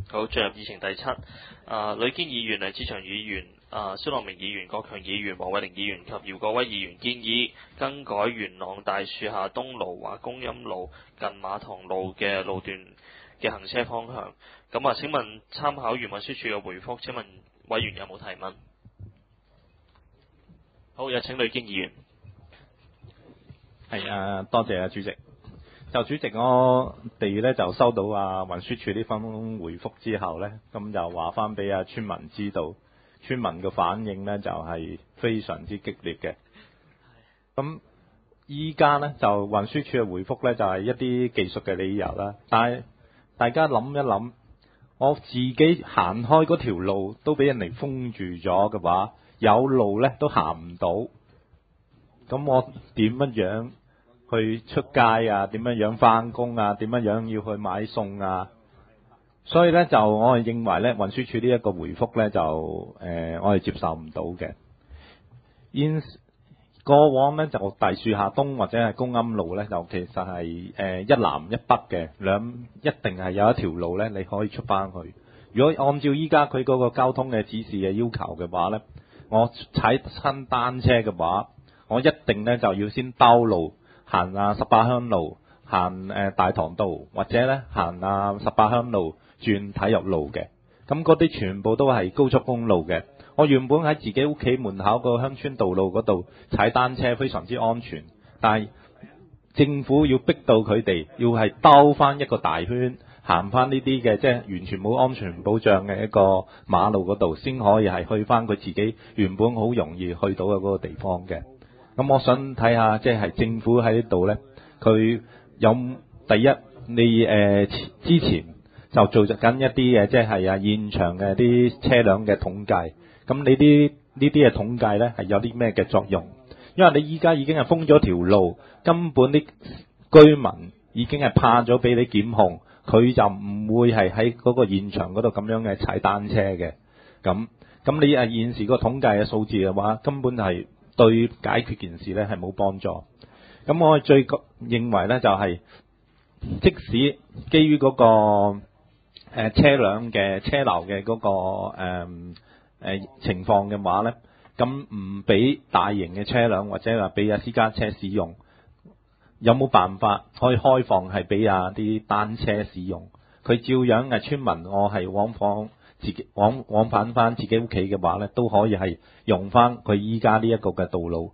好，進入議程第七。呂堅議員、黎志祥議員、蕭樂明議員、郭強議員、黃偉玲議員及姚國威議員建議更改元朗大樹下東路或公音路近馬塘路嘅路段嘅行車方向。咁請問參考原運輸署嘅回覆，請問委員有冇提問？好，有請呂堅議員。 係多謝主席。就主席，我哋咧就收到運輸署呢封回覆之後咧，咁就話翻俾村民知道，村民嘅反應咧就係非常之激烈嘅。咁依家咧就運輸署嘅回覆咧就係一啲技術嘅理由啦，但係大家諗一諗，我自己行開嗰條路都俾人哋封住咗嘅話，有路咧都行唔到，咁我點樣去出街啊？點樣返工啊？點樣要去買餸啊？所以咧就我係認為咧運輸署呢一個回覆咧就我係接受唔到嘅。過往咧就大樹下東或者係公庵路咧就其實係一南一北嘅，一定係有一條路咧你可以出翻去。如果按照依家佢嗰個交通嘅指示嘅要求嘅話咧，我踩親單車嘅話，我一定咧就要先兜路。行18鄉路，行大棠道，或者咧行18鄉路轉體育路嘅，咁嗰啲全部都係高速公路嘅。我原本喺自己屋企門口個鄉村道路嗰度踩單車非常之安全，但係政府要逼到佢哋要係兜翻一個大圈，行翻呢啲嘅即係完全冇安全保障嘅一個馬路嗰度，先可以係去翻佢自己原本好容易去到嘅嗰個地方嘅。咁我想睇下，即係政府喺呢度呢，佢有第一，你之前就做緊一啲嘅，即係現場嘅啲車輛嘅統計。咁你呢啲嘅統計呢，係有啲咩嘅作用？因為你依家已經係封咗條路，根本啲居民已經係怕咗俾你檢控，佢就唔會係喺嗰個現場嗰度咁樣嘅踩單車嘅。咁你現時個統計嘅數字嘅話，根本係對解決件事咧係冇幫助。咁我最認為咧就係，即使基於嗰個車輛嘅車流嘅嗰個情況嘅話咧，咁唔俾大型嘅車輛或者話俾私家車使用，有冇辦法可以開放係俾啲單車使用？佢照樣村民我係往返翻自己屋企嘅話咧，都可以係用翻佢依家呢一個嘅道路。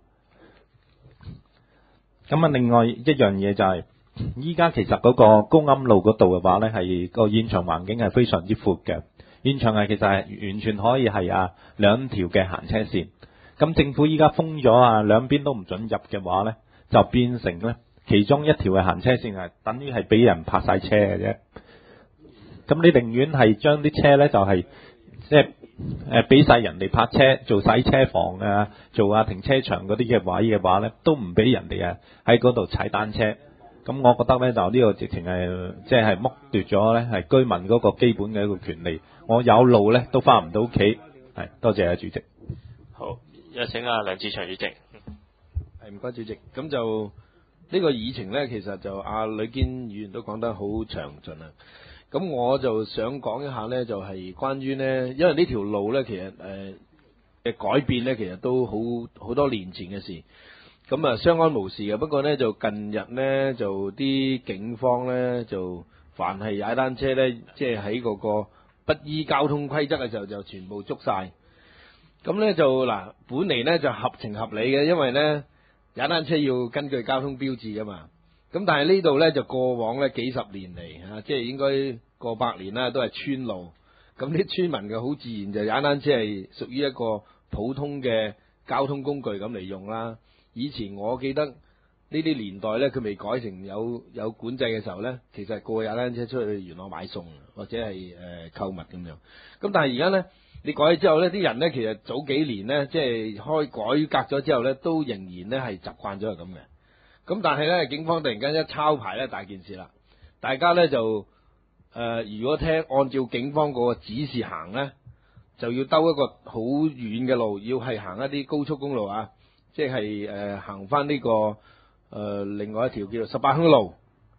咁另外一樣嘢就係，依家其實嗰個公庵路嗰度嘅話咧，係個現場環境係非常之闊嘅，現場係其實係完全可以係兩條嘅行車線。咁政府依家封咗兩邊都唔准入嘅話咧，就變成咧其中一條嘅行車線係等於係俾人泊晒車嘅啫。咁你寧願係將啲車咧就係即係俾晒人哋泊車，做洗車房做停車場嗰啲嘅位嘅話咧，都唔俾人哋喺嗰度踩單車。咁我覺得咧就呢個直情係即係剝奪咗咧係居民嗰個基本嘅一個權利。我有路咧都翻唔到屋企。係，多謝主席。 好，有請梁志祥主席。 係，唔該主席。咁就呢個議程咧，其實就呂堅議員都講得好詳盡啦。咁我就想講一下咧，就係關於呢，因為呢條路咧，其實嘅改變咧，其實都好多年前嘅事。咁相安無事嘅。不過咧，就近日咧，就啲警方咧，就凡係踩單車咧，即係喺嗰個不依交通規則嘅時候，就全部捉晒。咁咧就本嚟咧就合情合理嘅，因為咧踩單車要根據交通標誌㗎嘛。咁但係呢度咧就過往咧幾十年嚟即係應該過百年啦，都係村路。咁啲村民嘅好自然就踩單車係屬於一個普通嘅交通工具咁嚟用啦。以前我記得呢啲年代咧，佢未改成有管制嘅時候咧，其實過踩單車出去元朗買餸或者係購物咁樣。咁但係而家咧，你改咗之後咧，啲人咧其實早幾年咧，即係改革咗之後咧，都仍然咧係習慣咗係咁嘅。咁但係咧，警方突然間一抄牌咧，大件事啦！大家咧就如果按照警方嗰個指示行咧，就要兜一個好遠嘅路，要係行一啲高速公路即係行翻呢個另外一條叫做18鄉路。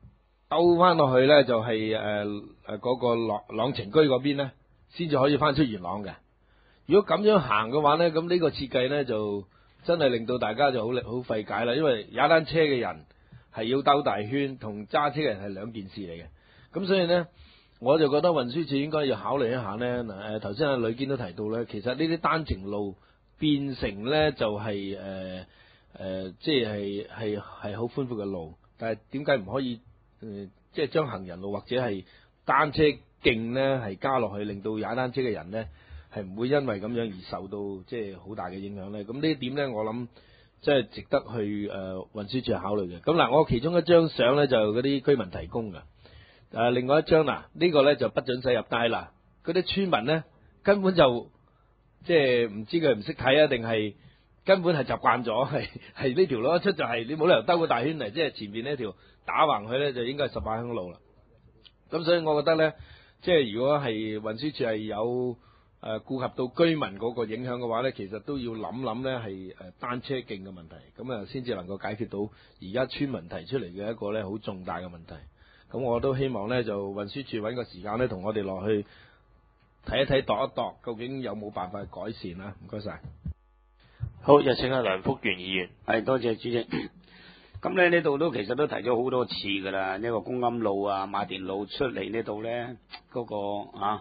兜翻落去咧就係嗰個朗晴居嗰邊咧，先至可以翻出元朗嘅。如果咁樣行嘅話咧，咁呢個設計咧就真係令到大家就好費解啦。因為踩單車嘅人係要兜大圈，同揸車嘅人係兩件事嚟嘅。咁所以咧，我就覺得運輸署應該要考慮一下咧。嗱，頭先阿呂堅都提到咧，其實呢啲單程路變成咧就係即係好寬闊嘅路，但係點解唔可以即係將行人路或者係單車徑咧係加落去，令到踩單車嘅人咧係唔會因為咁樣而受到即係好大嘅影響咧？咁呢一點咧，我諗即係值得去運輸署考慮嘅。咁嗱，我其中一張相咧就嗰啲居民提供嘅。另外一張嗱，呢個咧就不准駛入，但係嗱，嗰啲村民咧根本就即係唔知佢唔識睇啊，定係根本係習慣咗，係呢條路一出就係你冇理由兜個大圈嚟，即係前面呢條打橫去咧就應該係18鄉路啦。咁所以我覺得咧，即係如果係運輸署係有顧及到居民嗰個影響嘅話咧，其實都要諗諗咧係單車徑嘅問題，咁啊先至能夠解決到而家村民提出嚟嘅一個咧好重大嘅問題。咁我都希望咧就運輸署揾個時間咧同我哋落去睇一睇度一度，究竟有冇辦法改善啦？唔該晒。 好，有請阿梁福元議員。 係，多謝主席。咁咧呢度都其實都提咗好多次㗎啦，呢個公庵路啊、馬田路出嚟呢度咧，嗰個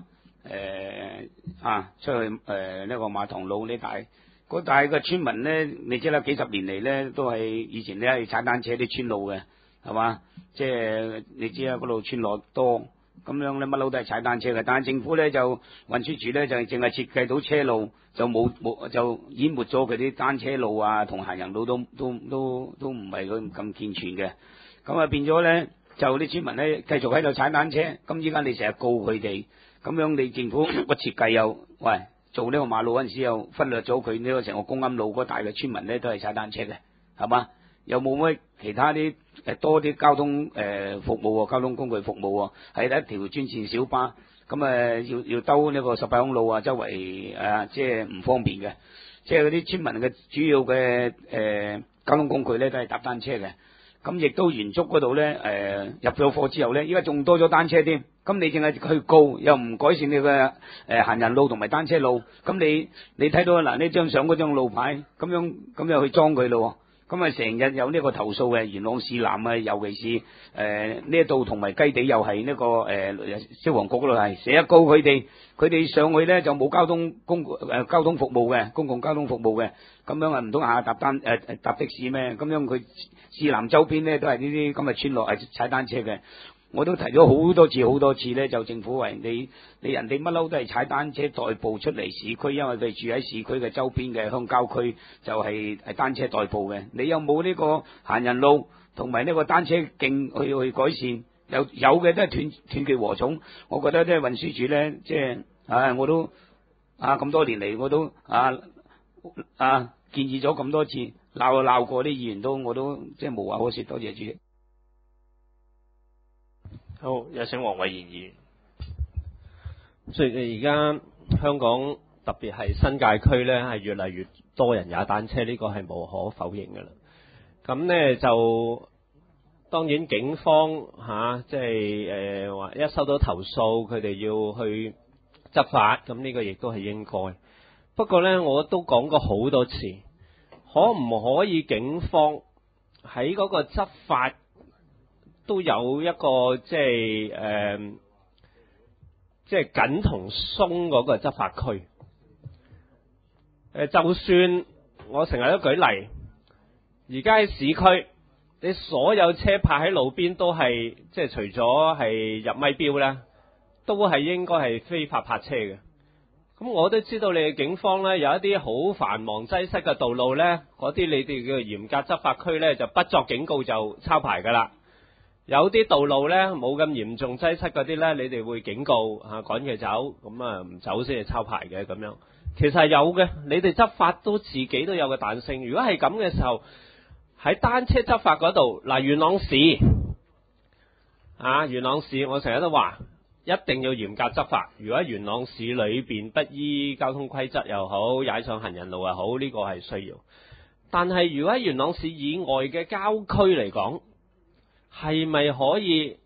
出去呢個馬塘路呢帶，嗰帶嘅村民咧，你知啦，幾十年嚟咧都係以前咧係踩單車啲村路嘅，係嘛？即係你知啦，嗰度村落多，咁樣咧乜佬都係踩單車嘅。但係政府咧就運輸署咧就淨係設計到車路，就冇就淹沒咗佢啲單車路啊同行人路都唔係咁健全嘅。咁啊變咗咧就啲村民咧繼續喺度踩單車。咁依家你成日告佢哋，咁樣你政府個設計又做呢個馬路嗰陣時又忽略咗佢呢個成個公庵路嗰帶嘅村民咧都係踩單車嘅，係嘛？有冇乜其他啲多啲交通服務交通工具服務係一條專線小巴，咁要兜呢個18鄉路啊，周圍即係唔方便嘅。即係嗰啲村民嘅主要嘅交通工具咧都係搭單車嘅。咁亦都原宿嗰度咧入咗貨之後咧，依家仲多咗單車添。咁你淨係去告又唔改善你嘅行人路同埋單車路，咁你睇到嗱呢張相嗰張路牌，咁樣去裝佢咯。咁啊，成日有呢個投訴嘅，元朗市南啊，尤其是呢一度同埋雞地又係呢個消防局嗰度係成日告佢哋上去咧就冇交通服務嘅，公共交通服務嘅，咁樣唔通下搭的士咩？咁樣佢市南周邊咧都係呢啲咁嘅村落係踩單車嘅。我都提咗好多次咧，就政府話你人哋乜撈都係踩單車代步出嚟市區，因為佢住喺市區嘅周邊嘅鄉郊區，就係單車代步嘅。你有冇呢個行人路同埋呢個單車徑去改善？有嘅都係斷截禾蟲。我覺得咧運輸署咧，即係我都咁多年嚟我都建議咗咁多次，鬧過啲議員我都即係無話可說。多謝主席。 好，有請黃偉賢議員。 所以而家香港特別係新界區咧，係越嚟越多人踩單車，呢個係無可否認㗎啦。咁咧就當然警方即係話一收到投訴，佢哋要去執法，咁呢個亦都係應該。不過咧，我都講過好多次，可唔可以警方喺嗰個執法都有一個即係緊同鬆嗰個執法區。就算我成日都舉例，而家喺市區，你所有車泊喺路邊都係即係除咗係入咪標咧，都係應該係非法泊車嘅。咁我都知道你哋警方咧有一啲好繁忙擠塞嘅道路咧，嗰啲你哋叫嚴格執法區咧就不作警告就抄牌噶啦。有啲道路咧冇咁嚴重擠塞嗰啲咧，你哋會警告趕佢走，咁唔走先係抄牌嘅咁樣。其實係有嘅，你哋執法都自己都有個彈性。如果係咁嘅時候，喺單車執法嗰度，元朗市元朗市我成日都話一定要嚴格執法。如果元朗市裏邊不依交通規則又好，踩上行人路又好，呢個係需要。但係如果喺元朗市以外嘅郊區嚟講，係咪可以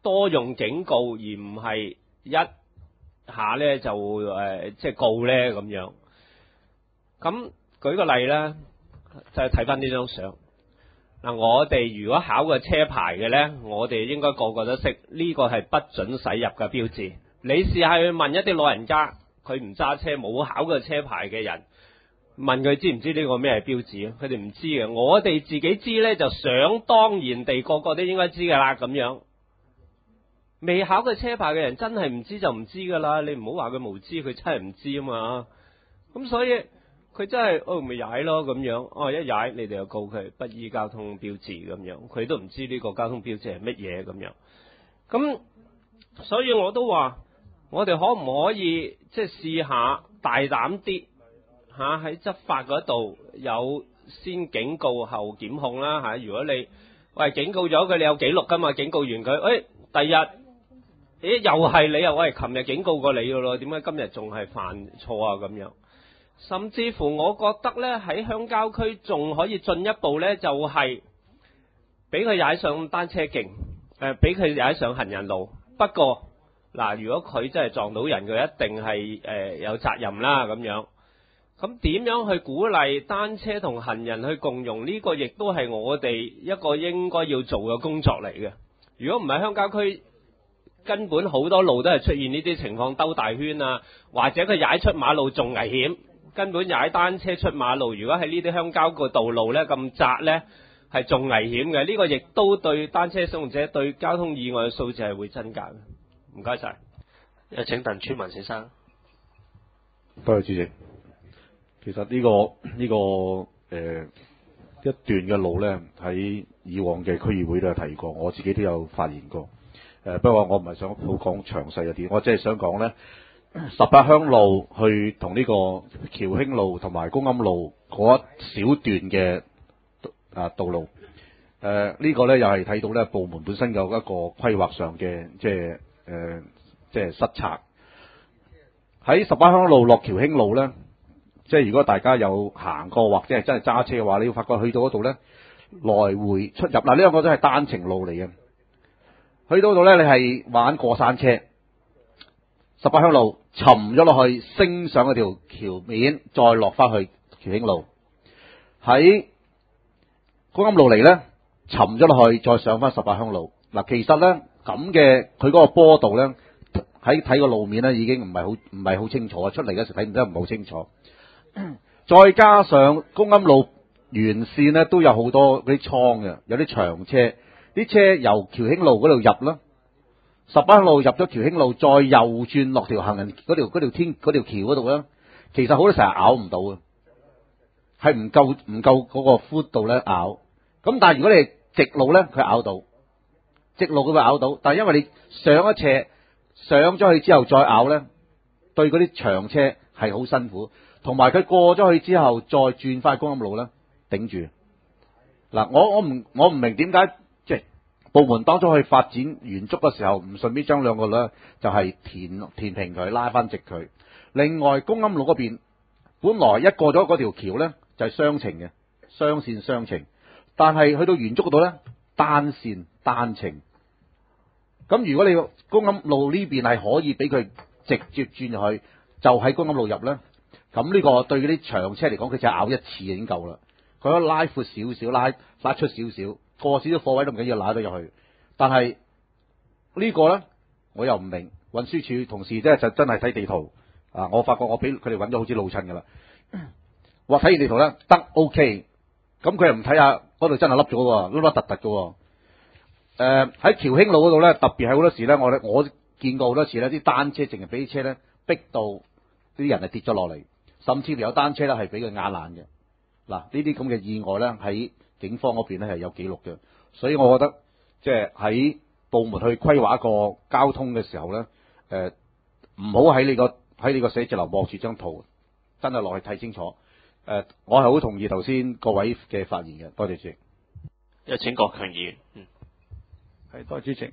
多用警告，而唔係一下咧就即係告咧咁樣。咁舉個例咧，就係睇翻呢張相。嗱，我哋如果考個車牌嘅咧，我哋應該個個都識呢個係不准駛入嘅標誌。你試下去問一啲老人家，佢唔揸車冇考過車牌嘅人，問佢知唔知呢個咩係標誌啊？佢哋唔知嘅。我哋自己知咧，就想當然地個個都應該知噶啦咁樣。未考過車牌嘅人真係唔知就唔知噶啦，你唔好話佢無知，佢真係唔知啊嘛。咁所以佢真係咪踩咯咁樣，一踩你哋又告佢不依交通標誌咁樣，佢都唔知呢個交通標誌係乜嘢咁樣。咁所以我都話，我哋可唔可以即係試下大膽啲吓，喺執法嗰度有先警告後檢控啦吓。如果你警告咗佢，你有記錄噶嘛？警告完佢，第日又係你又琴日警告過你噶咯，點解今日仲係犯錯啊咁樣？甚至乎我覺得咧，喺鄉郊區仲可以進一步咧，就係俾佢踩上單車徑，俾佢踩上行人路。不過嗱，如果佢真係撞到人，佢一定係有責任啦咁樣。咁點樣去鼓勵單車同行人去共用？呢個亦都係我哋一個應該要做嘅工作嚟嘅。如果唔係鄉郊區，根本好多路都係出現呢啲情況，兜大圈啊，或者佢踩出馬路仲危險。根本踩單車出馬路，如果喺呢啲鄉郊個道路呢咁窄呢，係仲危險嘅。呢個亦都對單車使用者對交通意外嘅數字係會增加嘅。唔該晒。 請鄧川文先生。 多謝主席。其實呢個一段嘅路呢，喺以往嘅區議會都有提過，我自己都有發言過。不過我唔係想好講詳細一啲，我只係想講呢，18鄉路去同呢個僑興路同埋公庵路嗰一小段嘅道路，呢個呢又係睇到呢部門本身有一個規劃上嘅即係失策。喺18鄉路落僑興路呢，即係如果大家有行過或者係真係揸車嘅話，你要發覺去到嗰度呢，來回出入嗱，呢兩個都係單程路嚟嘅。去到嗰度呢，你係玩過山車。18鄉路沉咗落去，升上嗰條橋面，再落翻去僑興路。喺公庵路嚟呢，沉咗落去，再上翻18鄉路。嗱，其實呢，咁嘅佢嗰個坡度呢，喺睇個路面呢已經唔係好清楚啊！出嚟嗰時睇唔得唔好清楚。再加上公庵路沿線呢都有好多嗰啲倉嘅，有啲長車，啲車由僑興路嗰度入啦。18鄉路入咗僑興路，再右轉落條行人嗰條橋嗰度咧，其實好多時候咬唔到嘅，係唔夠嗰個寬度咧咬。咁但係如果你係直路咧，佢咬到，直路佢會咬到。但係因為你上一斜上咗去之後再咬咧，對嗰啲長車係好辛苦。同埋佢過咗去之後再轉翻公庵路咧，頂住。嗱，我唔明點解即係部門當初去發展圓竹嘅時候，唔順便將兩個咧就係填平佢，拉翻直佢。另外公庵路嗰邊，本來一過咗嗰條橋咧就係雙程嘅，雙線雙程，但係去到圓竹嗰度咧單線單程。咁如果你公庵路呢邊係可以俾佢直接轉入去，就喺公庵路入咧，咁呢個對嗰啲長車嚟講，佢就咬一次已經夠啦。佢可以拉闊少少，拉出少少，過少少貨位都唔緊要，拉得入去。但係呢個咧，我又唔明。運輸署同事咧就真係睇地圖啊！我發覺我俾佢哋揾咗好似老襯噶啦。哇！睇完地圖咧得 OK，咁佢又唔睇下嗰度真係凹咗喎，凹凹凸凸嘅。喺僑興路嗰度咧，特別係好多時咧，我見過好多次咧，啲單車淨係俾啲車咧逼到啲人係跌咗落嚟，甚至乎有單車咧係俾佢壓爛嘅。嗱，呢啲咁嘅意外咧喺警方嗰邊咧係有記錄嘅，所以我覺得即係喺部門去規劃一個交通嘅時候咧，唔好喺你個寫字樓望住張圖，真係落去睇清楚。我係好同意頭先各位嘅發言嘅，多謝主席。 有請國強議員。 係，多謝主席。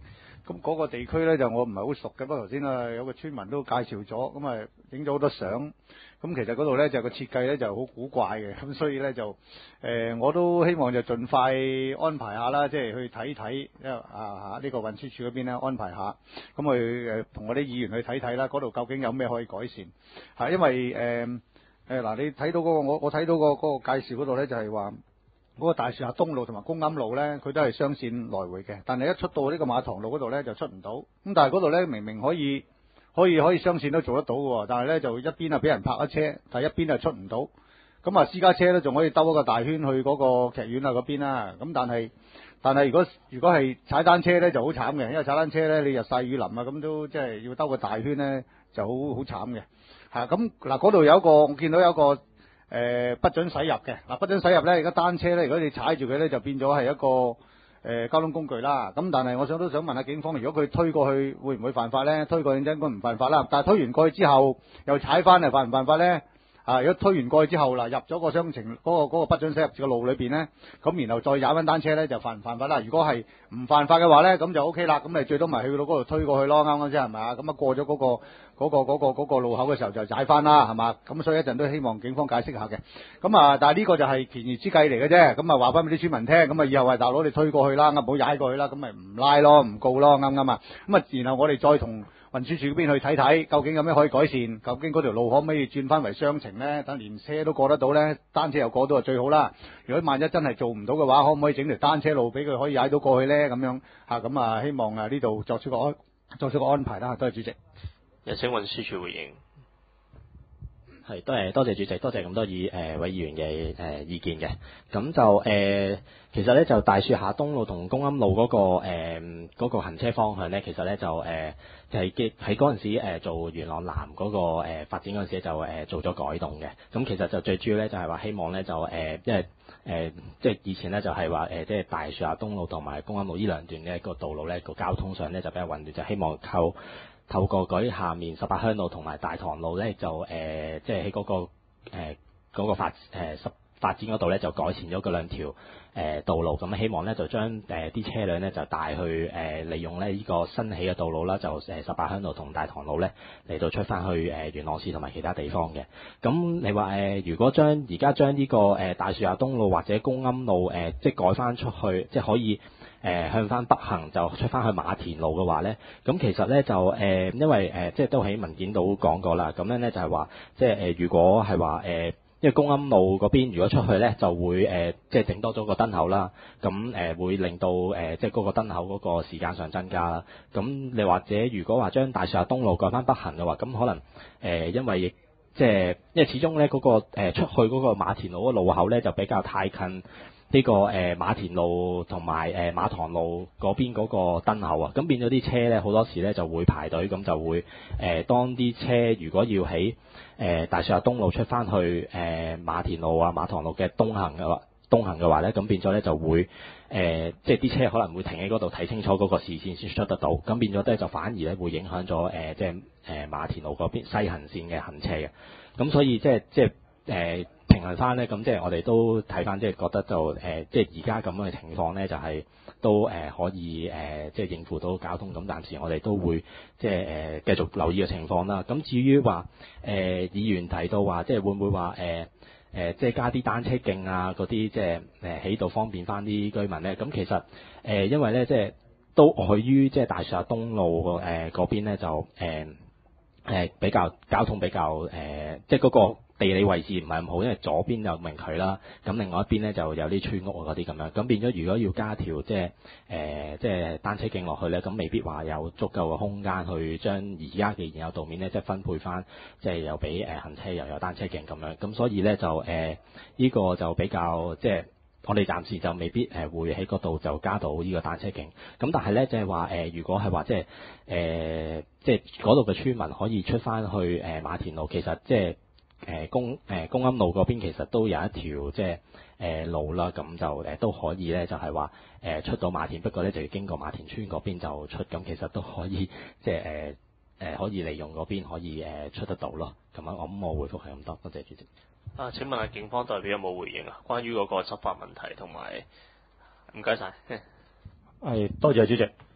咁嗰個地區咧就我唔係好熟嘅，不過頭先啊有個村民都介紹咗，咁啊影咗好多相。咁其實嗰度咧就個設計咧就好古怪嘅，咁所以咧就我都希望就盡快安排下啦，即係去睇睇，因為呢個運輸署嗰邊咧安排下，咁去同我啲議員去睇睇啦，嗰度究竟有咩可以改善嚇，因為嗱你睇到嗰個我睇到嗰個介紹嗰度咧就係話嗰個大樹下東路同埋公庵路咧，佢都係雙線來回嘅，但係一出到呢個馬塘路嗰度咧就出唔到，咁但係嗰度咧明明可以雙線都做得到嘅，但係咧就一邊啊俾人泊咗車，但係一邊啊出唔到。咁啊私家車咧仲可以兜一個大圈去嗰個劇院啊嗰邊啦。咁但係如果係踩單車咧就好慘嘅，因為踩單車咧你日曬雨淋啊，咁都即係要兜個大圈咧就好慘嘅。係咁嗱，嗰度有一個我見到有一個不准駛入嘅嗱，不准駛入咧而家單車咧，如果你踩住佢咧就變咗係一個交通工具啦，咁但係我都想問下警方，如果佢推過去會唔會犯法咧？推過去應該唔犯法啦，但係推完過去之後又踩翻嚟，犯唔犯法咧？如果推完過去之後嗱，入咗個雙程嗰個不准駛入個路裏邊咧，咁然後再踩翻單車咧，就犯唔犯法啦？如果係唔犯法嘅話咧，咁就 OK 啦，咁你最多咪去到嗰度推過去咯，啱啱先係咪啊？咁啊過咗嗰個路口嘅時候就踩翻啦，係嘛？咁所以一陣都希望警方解釋下嘅。咁啊，但係呢個就係權宜之計嚟嘅啫。咁啊話翻俾啲村民聽，咁啊以後係大佬你推過去啦，唔好踩過去啦，咁咪唔拉咯，唔告咯，啱唔啱啊？咁啊，然後我哋再同運輸署嗰邊去睇睇，究竟有咩可以改善？究竟嗰條路可唔可以轉翻為雙程咧？等連車都過得到咧，單車又過到就最好啦。如果萬一真係做唔到嘅話，可唔可以整條單車路俾佢可以踩到過去咧？咁樣咁啊，希望呢度作出個安排啦。多謝主席。 有請運輸署回應。 係，多謝主席，多謝咁多位議員嘅意見嘅。咁就其實咧就大樹下東路同公庵路嗰個行車方向咧，其實咧就係喺嗰陣時做元朗南嗰個發展嗰陣時就做咗改動嘅。咁其實就最主要咧就係話希望咧就因為即係以前咧就係話即係大樹下東路同埋公庵路呢兩段嘅個道路咧個交通上咧就比較混亂，就希望透過舉下面18鄉路同埋大棠路咧，就即係喺嗰個發展嗰度咧，就改善咗嗰兩條道路。咁希望咧就將啲車輛咧就帶去利用咧呢個新起嘅道路啦，就18鄉路同大棠路咧嚟到出翻去元朗市同埋其他地方嘅。咁你話如果而家將呢個大樹下東路或者公庵路即係改翻出去，即係可以。向翻北行就出翻去馬田路嘅話咧，咁其實咧就因為即係都喺文件度講過啦，咁樣咧就係話即係如果係話因為公庵路嗰邊如果出去咧就會即係整多咗個燈口啦，咁會令到即係嗰個燈口嗰個時間上增加啦。咁你或者如果話將大樹下東路改翻北行嘅話，咁可能因為即係因為始終咧嗰個出去嗰個馬田路嗰個路口咧就比較太近。呢個馬田路同埋馬塘路嗰邊嗰個燈口啊，咁變咗啲車咧好多時咧就會排隊，咁就會當啲車如果要喺大樹下東路出翻去馬田路啊馬塘路嘅東行嘅話咧，咁變咗咧就會即係啲車可能會停喺嗰度睇清楚嗰個視線先出得到，咁變咗咧就反而咧會影響咗即係馬田路嗰邊西行線嘅行車嘅，咁所以即係平衡翻咧，咁即係我哋都睇翻，即係覺得就即係而家咁樣嘅情況咧，就係都可以即係應付到交通。咁暫時我哋都會即係繼續留意嘅情況啦。咁至於話議員提到話，即係會唔會話即係加啲單車徑啊嗰啲，即係喺度方便翻啲居民咧？咁其實因為咧即係都礙於即係大樹下東路嗰邊咧就比較交通比較即係嗰個地理位置唔係咁好，因為左邊有明渠啦，咁另外一邊咧就有啲村屋嗰啲咁樣，咁變咗如果要加條即係單車徑落去咧，咁未必話有足夠嘅空間去將而家嘅現有道面咧即係分配翻，即係又俾行車又有單車徑咁樣，咁所以咧就呢個就比較即係。我哋暫時就未必會喺嗰度就加到呢個單車徑，咁但係咧即係話如果係話即係嗰度嘅村民可以出翻去馬田路，其實即係公庵路嗰邊其實都有一條即係路啦，咁就都可以咧就係話出到馬田，不過咧就要經過馬田村嗰邊就出，咁其實都可以即係可以利用嗰邊可以出得到咯。咁樣我回覆係咁多，多謝主席。 請問下警方代表有冇回應啊？關於嗰個執法問題同埋，唔該晒。 係多謝主席。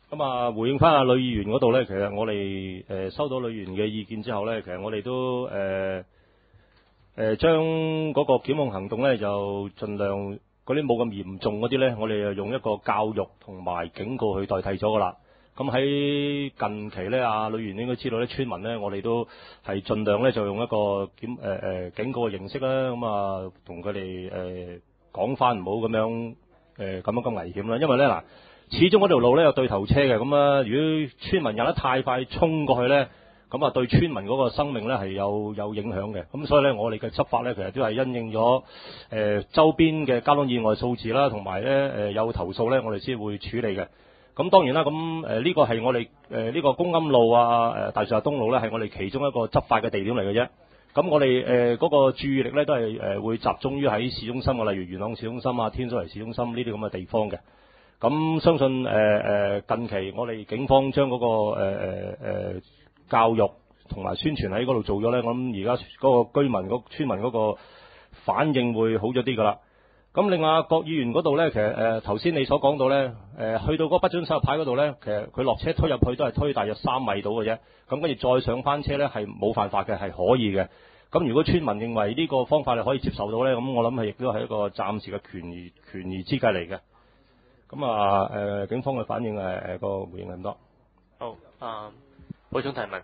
咁啊，回應翻阿呂議員嗰度咧，其實我哋收到呂議員嘅意見之後咧，其實我哋都將嗰個檢控行動咧，就盡量嗰啲冇咁嚴重嗰啲咧，我哋就用一個教育同埋警告去代替咗噶啦。咁喺近期咧，阿呂議員應該知道咧，村民咧，我哋都係盡量咧就用一個警告嘅形式啦，咁啊同佢哋講翻唔好咁樣咁危險啦，因為咧嗱。始終嗰條路咧有對頭車嘅，咁啊，如果村民入得太快衝過去咧，咁啊對村民嗰個生命咧係有影響嘅。咁所以咧，我哋嘅執法咧其實都係因應咗周邊嘅交通意外數字啦，同埋咧有投訴咧，我哋先會處理嘅。咁當然啦，咁呢個係我哋呢個公庵路啊、大樹下東路咧係我哋其中一個執法嘅地點嚟嘅啫。咁我哋嗰個注意力咧都係會集中於喺市中心嘅，例如元朗市中心啊、天水圍市中心呢啲咁嘅地方嘅。咁相信近期我哋警方將嗰個教育同埋宣傳喺嗰度做咗咧，我諗而家嗰個居民村民嗰個反應會好咗啲噶啦。咁另外郭議員嗰度咧，其實頭先你所講到咧，去到嗰個不准駛入牌嗰度咧，其實佢落車推入去都係推大約3米到嘅啫。咁跟住再上翻車咧係冇犯法嘅，係可以嘅。咁如果村民認為呢個方法係可以接受到咧，咁我諗係亦都係一個暫時嘅權宜之計嚟嘅。咁啊，警方嘅反應個回應係咁多。 好，補充提問，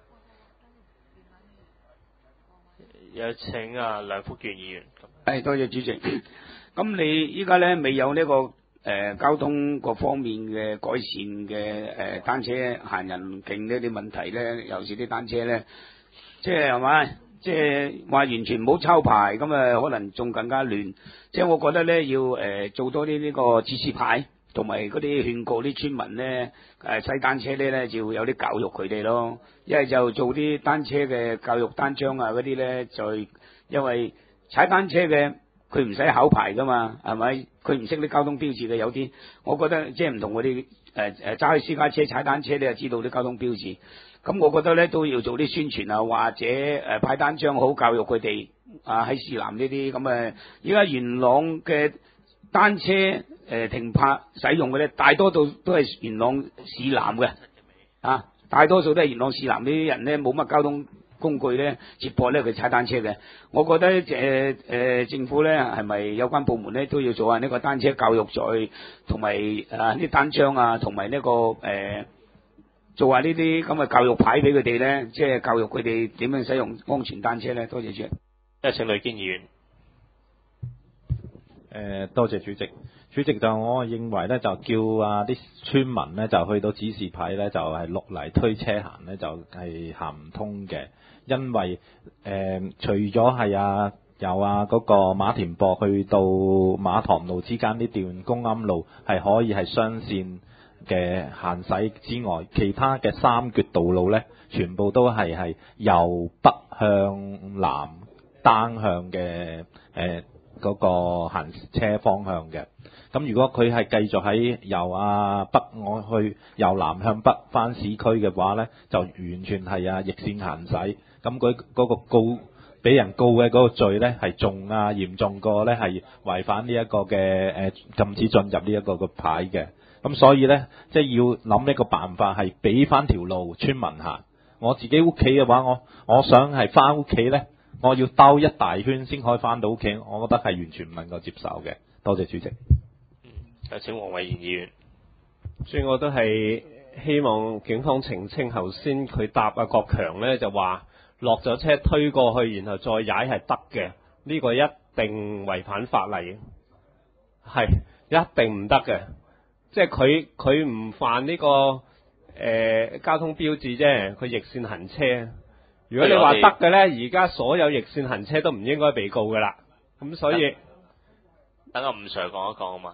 有請梁福健議員。 係，多謝主席。咁你依家咧未有呢個交通各方面嘅改善嘅單車行人徑呢啲問題咧，尤其是啲單車咧，即係嘛，即係話完全唔好抄牌，咁啊可能仲更加亂。即係我覺得咧要做多啲呢個指示牌。同埋嗰啲勸告啲村民咧，踩單車咧就有啲教育佢哋咯。一係就做啲單車嘅教育單張啊，嗰啲咧就因為踩單車嘅佢唔使考牌噶嘛，係咪？佢唔識啲交通標誌嘅有啲，我覺得即係唔同嗰啲揸起私家車踩單車咧，就知道啲交通標誌。咁我覺得咧都要做啲宣傳啊，或者派單張好教育佢哋啊，喺市南呢啲咁而家元朗嘅單車停泊使用嘅咧，大多數都係元朗市南嘅，大多數都係元朗市南呢啲人咧，冇乜交通工具咧接駁咧，佢踩單車嘅。我覺得政府咧係咪有關部門咧都要做下呢個單車教育再同埋啲單張啊，同埋呢個做下呢啲咁嘅教育牌俾佢哋咧，即係教育佢哋點樣使用安全單車咧。多謝主席。 有請呂堅議員。 多謝主席。主席就我認為咧，就叫啲村民咧就去到指示牌咧，就係落嚟推車行咧，就係行唔通嘅。因為除咗係由嗰個馬田壆去到馬塘路之間呢段公庵路係可以係雙線嘅行駛之外，其他嘅3橛道路咧，全部都係由北向南單向嘅嗰個行車方向嘅。咁如果佢係繼續喺由北我去由南向北翻市區嘅話咧，就完全係逆線行駛。咁佢嗰個俾人告嘅嗰個罪咧係仲嚴重過咧係違反呢一個嘅禁止進入呢一個嘅牌嘅。咁所以咧，即係要諗一個辦法係俾翻條路村民行。我自己屋企嘅話，我想係翻屋企咧，我要兜一大圈先可以翻到屋企，我覺得係完全唔能夠接受嘅。多謝主席。 有請黃偉賢議員。 所以我都係希望警方澄清頭先佢答郭強咧，就話落咗車推過去，然後再踩係得嘅，呢個一定違反法例，係一定唔得嘅。即係佢唔犯呢個交通標誌啫，佢逆線行車。如果你話得嘅咧，而家所有逆線行車都唔應該被告噶啦。咁所以等我吳 Sir 講一講啊嘛。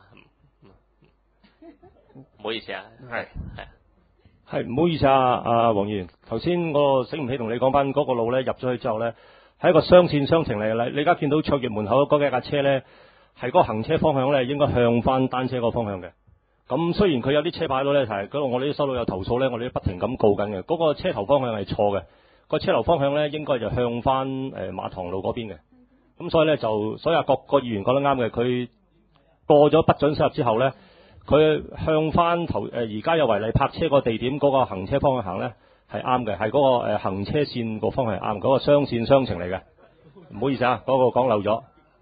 唔好意思啊， 係唔好意思啊，黃議員，頭先我醒唔起同你講翻嗰個路咧，入咗去之後咧，係一個雙線雙程嚟嘅。你而家見到卓越門口嗰幾架車咧，係嗰個行車方向咧應該向翻單車嗰個方向嘅。咁雖然佢有啲車牌度咧係嗰度，我哋都收到有投訴咧，我哋都不停咁告緊嘅。嗰個車頭方向係錯嘅，個車頭方向咧應該就向翻馬塘路嗰邊嘅。咁所以咧就所以郭議員講得啱嘅，佢過咗不准駛入之後咧。 佢向翻而家有違例泊車個地點嗰個行車方向行咧係啱嘅，係嗰個行車線個方向係啱，嗰個雙線雙程嚟嘅。唔好意思啊，嗰個講漏咗。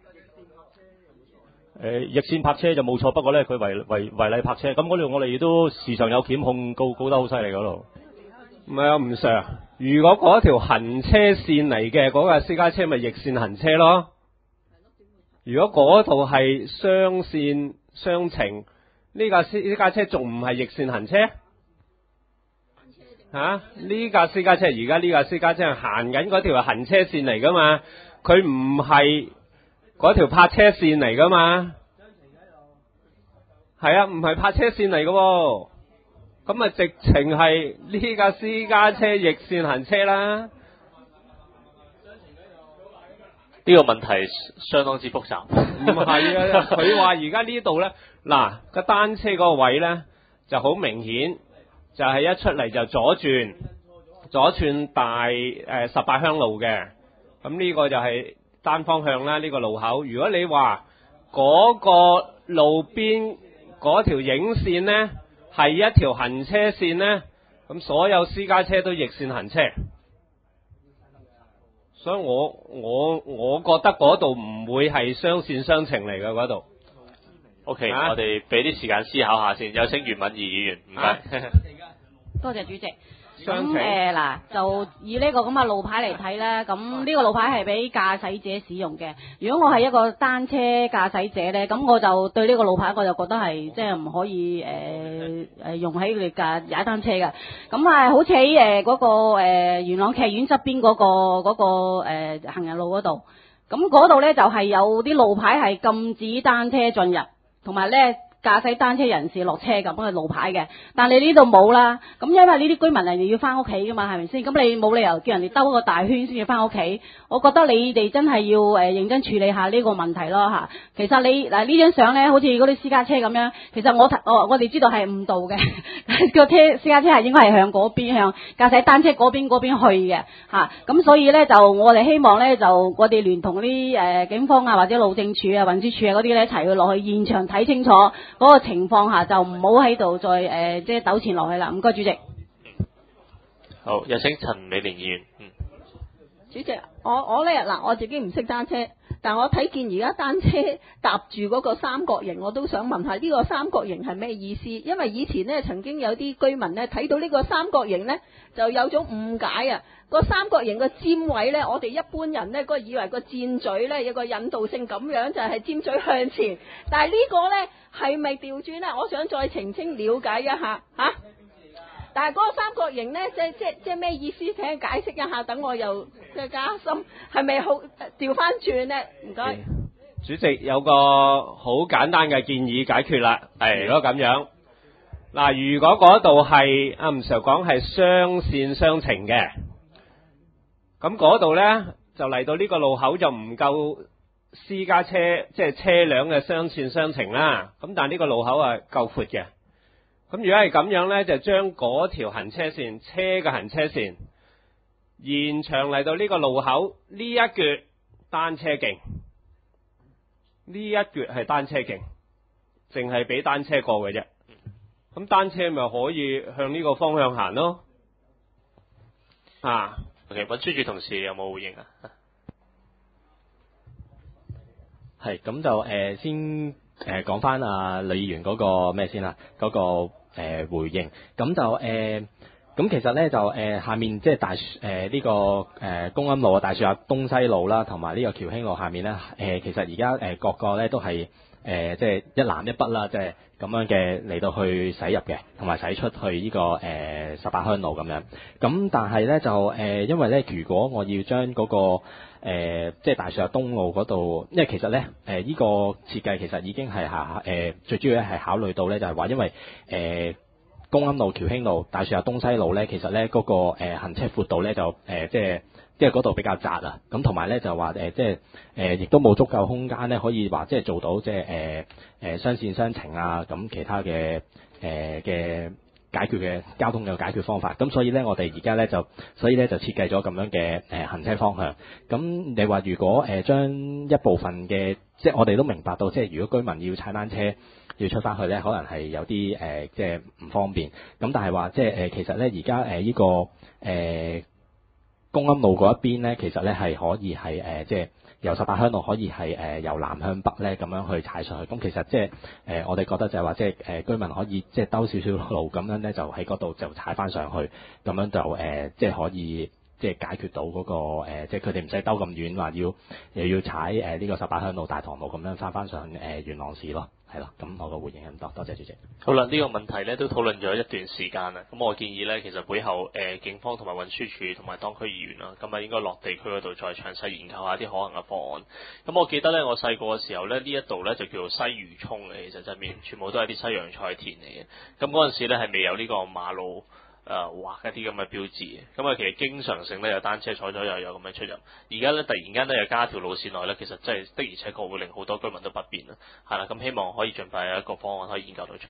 逆線泊車就冇錯，不過咧佢違例泊車，咁嗰度我哋亦都時常有檢控告得好犀利嗰度。 唔係啊，吳 Sir， 如果嗰條行車線嚟嘅嗰架私家車咪逆線行車咯。如果嗰度係雙線雙程，呢架車仲唔係逆線行車？呢架私家車而家呢架私家車係行緊嗰條行車線嚟噶嘛，佢唔係嗰條泊車線嚟噶嘛。係啊，唔係泊車線嚟噶喎。咁啊，直情係呢架私家車逆線行車啦。 呢個問題相當之複雜。 唔係啊，佢話而家呢度咧，嗱個單車嗰個位咧就好明顯，就係一出嚟就左轉大18鄉路嘅。咁呢個就係單方向啦，呢個路口。如果你話嗰個路邊嗰條影線咧係一條行車線咧，咁所有私家車都逆線行車。所以我覺得嗰度唔會係雙線雙程嚟嘅嗰度。 OK，我哋俾啲時間思考下先。有請袁敏儀議員，唔該。 多謝主席。咁嗱，就以呢個咁嘅路牌嚟睇咧，咁呢個路牌係俾駕駛者使用嘅。如果我係一個單車駕駛者咧，咁我就對呢個路牌我就覺得係即係唔可以用喺佢哋踩單車嘅。咁好似喺嗰個元朗劇院側邊嗰個行人路嗰度，咁嗰度咧就係有啲路牌係禁止單車進入，同埋咧駕駛單車人士落車咁嘅路牌嘅，但你呢度冇啦。咁因為呢啲居民人哋要翻屋企噶嘛，係咪先？咁你冇理由叫人哋兜個大圈先至翻屋企。我覺得你哋真係要認真處理下呢個問題咯嚇。其實你嗱呢張相咧，好似嗰啲私家車咁樣，其實我哋知道係誤導嘅，個私家車係應該係向嗰邊，向駕駛單車嗰邊去嘅嚇。咁所以咧就我哋希望咧就我哋聯同啲警方啊或者路政署啊運輸署啊嗰啲咧一齊去落去現場睇清楚嗰個情況下，就唔好喺度再即係糾纏落去啦。唔該，主席。 好，有請陳美玲議員。 主席，我咧嗱，我自己唔識單車，但我睇見而家單車搭住嗰個三角形，我都想問下呢個三角形係咩意思？因為以前呢曾經有啲居民呢睇到呢個三角形呢，就有種誤解啊。個三角形個尖位呢，我哋一般人呢個以為個箭嘴呢有個引導性咁樣，就係尖嘴向前。但係呢個呢係咪調轉呢？我想再澄清了解一下嚇。但係嗰個三角形呢，即係咩意思？請解釋一下，等我又即係加深，係咪好調翻轉呢？唔該。 主席有個好簡單嘅建議解決啦。如果咁樣，嗱，如果嗰度係阿吳 Sir 講係雙線雙程嘅，咁嗰度呢，就嚟到呢個路口就唔夠私家車即係車輛嘅雙線雙程啦。咁但係呢個路口係夠闊嘅。咁如果係咁樣呢，就將嗰條行車線，車嘅行車線延長嚟到呢個路口呢一橛單車徑，呢一橛係單車徑，淨係俾單車過嘅啫。咁單車咪可以向呢個方向行咯。 OK， 運輸署同事有冇回應啊？ 係咁就先講翻啊呂議員嗰個咩先啦，嗰個回應。咁就咁其實咧就下面即係呢個公庵路啊、大樹下東西路啦，同埋呢個橋興路下面咧其實而家各個咧都係即係一南一北啦，即係咁樣嘅嚟到去駛入嘅，同埋駛出去呢個18鄉路咁樣。咁但係咧就因為咧，如果我要將嗰個即係大樹下東路嗰度，因為其實咧呢個設計其實已經係最主要係考慮到咧，就係話因為公庵路、橋興路、大樹下東西路咧，其實咧嗰個行車闊度咧就即係嗰度比較窄啊。咁同埋咧就話即係亦都冇足夠空間咧，可以話即係做到即係雙線雙程啊，咁其他嘅解決嘅交通嘅解決方法。咁所以咧，我哋而家咧就設計咗咁樣嘅行車方向。咁你話如果將一部分嘅，即係我哋都明白到，即係如果居民要踩單車要出翻去咧，可能係有啲即係唔方便。咁但係話即係其實咧而家呢個公庵路嗰一邊咧，其實咧係可以係即係由18鄉路可以係由南向北咧咁樣去踩上去。咁其實即係我哋覺得就係話即係居民可以即係兜少少路咁樣咧，就喺嗰度就踩翻上去，咁樣就即係可以即係解決到嗰個即係佢哋唔使兜咁遠，話又要踩呢個18鄉路、大棠路咁樣翻上元朗市咯。係咯，咁我個回應係咁多，多謝主席。 好啦，呢個問題咧都討論咗一段時間啦。咁我建議咧，其實會後警方同埋運輸署同埋當區議員啦，咁啊應該落地區嗰度再詳細研究下啲可行嘅方案。咁我記得咧，我細個嘅時候咧，呢一度咧就叫做西漁涌嘅，其實側面全部都係啲西洋菜田嚟嘅。咁嗰陣時咧係未有呢個馬路畫一啲咁嘅標誌嘅，咁啊其實經常性咧有單車左左右右咁樣出入，而家咧突然間咧又加條路線內咧，其實真係的而且確會令好多居民都不便啦，係啦，咁希望可以盡快有一個方案可以研究到出。